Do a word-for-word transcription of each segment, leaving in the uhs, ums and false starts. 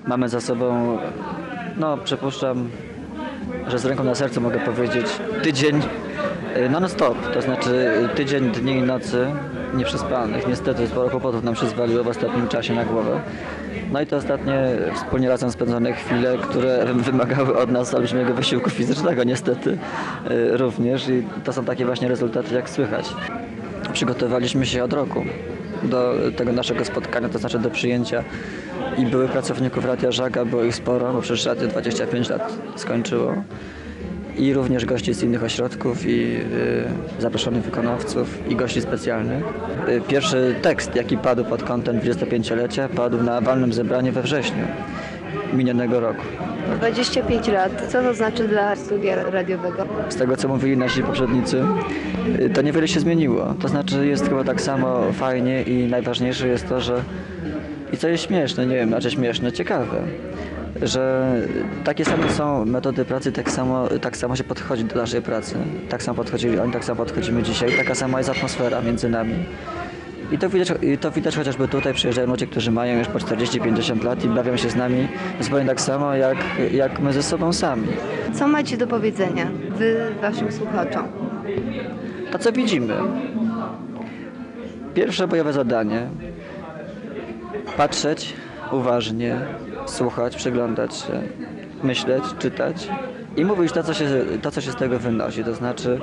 Mamy za sobą, no przypuszczam, że z ręką na sercu mogę powiedzieć, tydzień non-stop, to znaczy tydzień dni i nocy nieprzespanych. Niestety sporo kłopotów nam się zwaliło w ostatnim czasie na głowę. No i te ostatnie wspólnie razem spędzone chwile, które wymagały od nas olbrzymiego wysiłku fizycznego niestety również i to są takie właśnie rezultaty, jak słychać. Przygotowaliśmy się od roku do tego naszego spotkania, to znaczy do przyjęcia i byłych pracowników Radia Żaga, było ich sporo, bo przecież Radio dwadzieścia pięć lat skończyło. I również gości z innych ośrodków i y, zaproszonych wykonawców i gości specjalnych. Y, pierwszy tekst, jaki padł pod kątem dwudziestopięciolecia, padł na walnym zebraniu we wrześniu minionego roku. dwadzieścia pięć lat. Co to znaczy dla studia radiowego? Z tego, co mówili nasi poprzednicy, y, to niewiele się zmieniło. To znaczy jest chyba tak samo fajnie i najważniejsze jest to, że i co jest śmieszne, nie wiem, znaczy śmieszne, ciekawe, że takie same są metody pracy, tak samo, tak samo się podchodzi do naszej pracy. Tak samo podchodzili oni, tak samo podchodzimy dzisiaj. Taka sama jest atmosfera między nami. I to widać, i to widać chociażby tutaj przyjeżdżają ludzie, którzy mają już po czterdzieści pięćdziesiąt lat i bawią się z nami zupełnie tak samo, jak, jak my ze sobą sami. Co macie do powiedzenia wy waszym słuchaczom? To co widzimy? Pierwsze bojowe zadanie. Patrzeć uważnie, słuchać, przyglądać się, myśleć, czytać i mówić to, co się, to, co się z tego wynosi. To znaczy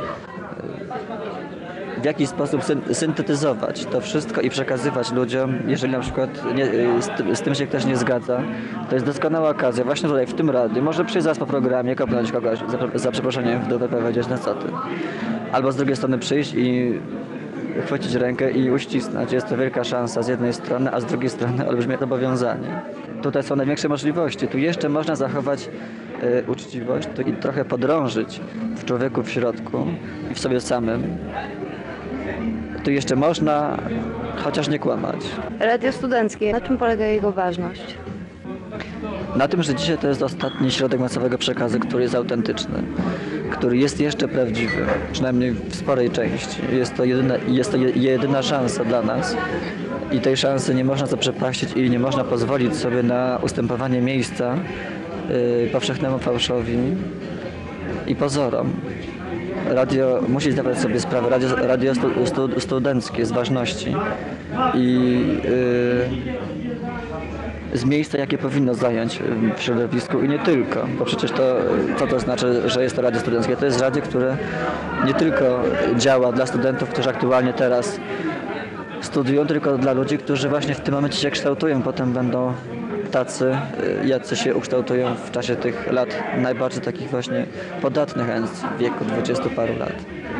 w jakiś sposób syntetyzować to wszystko i przekazywać ludziom, jeżeli na przykład nie, z, z tym się ktoś nie zgadza. To jest doskonała okazja, właśnie tutaj w tym radiu. Może przyjść zaraz po programie, kopnąć kogoś za, za przeproszeniem w dupę, powiedzieć na co ty. Albo z drugiej strony przyjść i chwycić rękę i uścisnąć. Jest to wielka szansa z jednej strony, a z drugiej strony olbrzymie zobowiązanie. Tutaj są największe możliwości. Tu jeszcze można zachować y, uczciwość tu i trochę podrążyć w człowieku w środku i w sobie samym. Tu jeszcze można, chociaż nie kłamać. Radio studenckie. Na czym polega jego ważność? Na tym, że dzisiaj to jest ostatni środek masowego przekazu, który jest autentyczny, który jest jeszcze prawdziwy, przynajmniej w sporej części. Jest to jedyna, jest to jedyna szansa dla nas i tej szansy nie można zaprzepaścić i nie można pozwolić sobie na ustępowanie miejsca yy, powszechnemu fałszowi i pozorom. Radio musi zdawać sobie sprawę, radio, radio stu, stu, studenckie z ważności i yy, z miejsca, jakie powinno zająć w środowisku i nie tylko, bo przecież to, co to znaczy, że jest to radio studenckie? To jest radio, które nie tylko działa dla studentów, którzy aktualnie teraz studiują, tylko dla ludzi, którzy właśnie w tym momencie się kształtują, potem będą tacy, jacy się ukształtują w czasie tych lat najbardziej takich właśnie podatnych, a więc w wieku dwudziestu paru lat.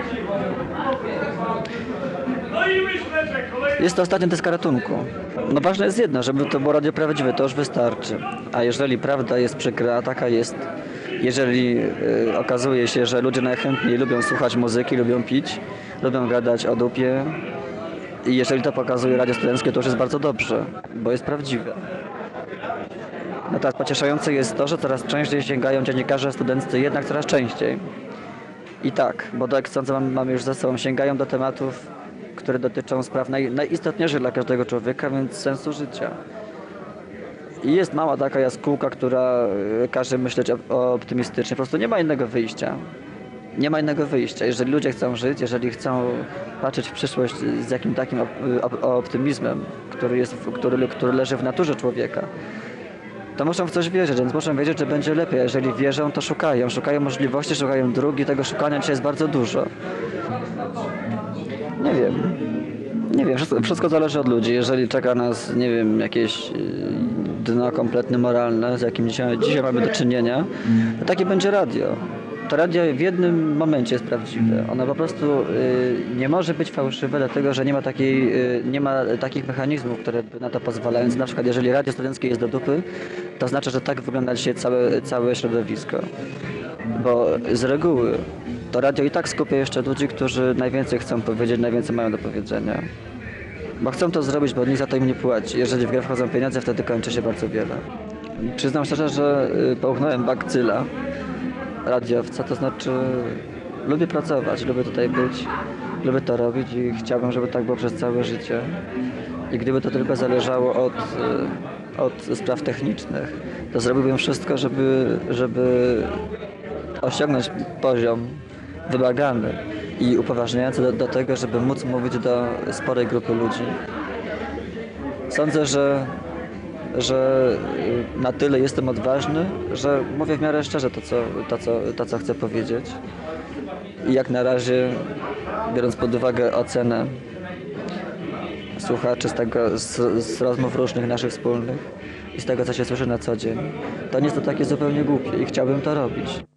Jest to ostatnia deska ratunku. No ważne jest jedno, żeby to było radio prawdziwe, to już wystarczy. A jeżeli prawda jest przykra, taka jest, jeżeli y, okazuje się, że ludzie najchętniej lubią słuchać muzyki, lubią pić, lubią gadać o dupie i jeżeli to pokazuje radio studenckie, to już jest bardzo dobrze, bo jest prawdziwe. No teraz pocieszające jest to, że coraz częściej sięgają dziennikarze studenccy, jednak coraz częściej. I tak, bo jak sądzę, mamy, mamy już za sobą, sięgają do tematów, które dotyczą spraw naj, najistotniejszych dla każdego człowieka, więc sensu życia. I jest mała taka jaskółka, która każe myśleć optymistycznie. Po prostu nie ma innego wyjścia. Nie ma innego wyjścia. Jeżeli ludzie chcą żyć, jeżeli chcą patrzeć w przyszłość z jakim takim optymizmem, który, jest, który, który leży w naturze człowieka, to muszą w coś wierzyć, więc muszą wiedzieć, że będzie lepiej. Jeżeli wierzą, to szukają. Szukają możliwości, szukają dróg i tego szukania dzisiaj jest bardzo dużo. Nie wiem. Nie wiem, wszystko, wszystko zależy od ludzi. Jeżeli czeka nas, nie wiem, jakieś dno kompletnie moralne, z jakim dzisiaj, dzisiaj mamy do czynienia, to takie będzie radio. To radio w jednym momencie jest prawdziwe. Ono po prostu y, nie może być fałszywe, dlatego że nie ma, takiej, y, nie ma takich mechanizmów, które by na to pozwalają. Na przykład jeżeli radio studenckie jest do dupy, to znaczy, że tak wygląda dzisiaj całe, całe środowisko. Bo z reguły to radio i tak skupia jeszcze ludzi, którzy najwięcej chcą powiedzieć, najwięcej mają do powiedzenia. Bo chcą to zrobić, bo nikt za to im nie płaci. Jeżeli w grę wchodzą pieniądze, wtedy kończy się bardzo wiele. Przyznam szczerze, że połknąłem bakcyla radiowca, to znaczy lubię pracować, lubię tutaj być, lubię to robić i chciałbym, żeby tak było przez całe życie. I gdyby to tylko zależało od, od spraw technicznych, to zrobiłbym wszystko, żeby, żeby osiągnąć poziom wymagany i upoważniający do, do tego, żeby móc mówić do sporej grupy ludzi. Sądzę, że, że na tyle jestem odważny, że mówię w miarę szczerze to, co, to, co, to, co chcę powiedzieć. I jak na razie, biorąc pod uwagę ocenę słuchaczy z, tego, z, z rozmów różnych naszych wspólnych i z tego, co się słyszy na co dzień, to nie jest to takie zupełnie głupie i chciałbym to robić.